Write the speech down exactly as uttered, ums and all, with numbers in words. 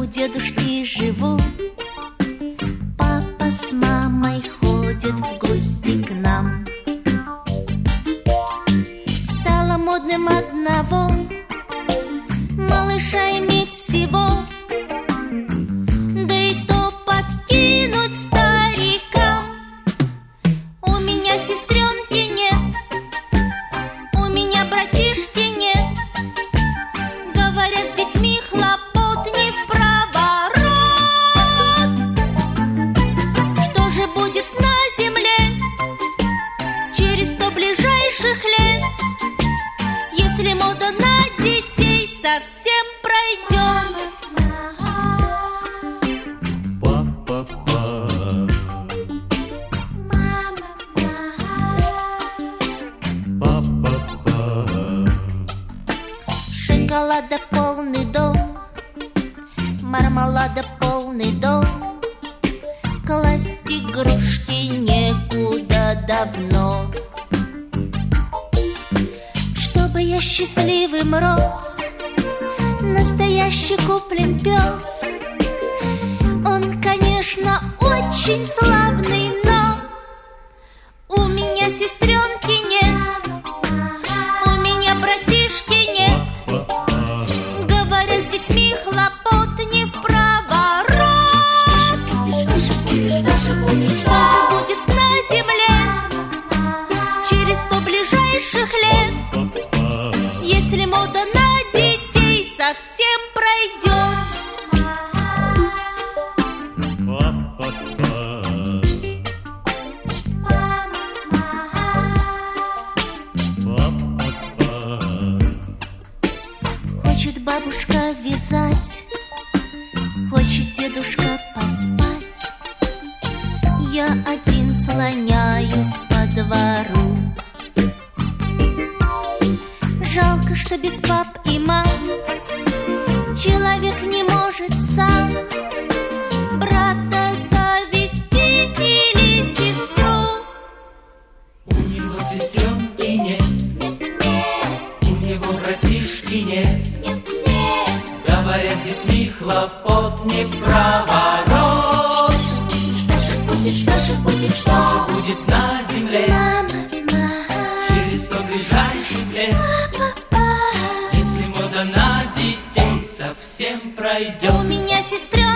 дедушки живу. Папа с мамой ходят в гости к нам. Стало модным одного малыша иметь всего, да и то подкинуть старикам. У меня сестренки нет, у меня братишки нет. Говорят, с детьми хлопот не впроворот. Что же будет на земле через сто ближайших лет, если мода на детей совсем пройдет? Шоколада полный дом, мармелада полный дом, класть игрушки некуда давно. Чтобы я счастливым рос, настоящий куплен пес. Он, конечно, очень славный, но у меня сестренки нет, у меня братишки нет. Говорят, с детьми хлопот не впроворот. Что же будет, что же будет, что же будет на земле через сто ближайших лет, если мода на детей совсем пройдет? Хочет бабушка вязать, хочет дедушка поспать. Я один слоняюсь по двору. Жалко, что без пап и мам человек не может сам брата завести или сестру. У него сестренки нет, нет, нет. У него братишки нет, нет, нет. Говорят, с детьми хлопот не впроворот. Что же будет, что же будет, что же будет на земле мама, мама, через сто ближайших лет, папа, если мода на детей совсем пройдет? У меня сестренка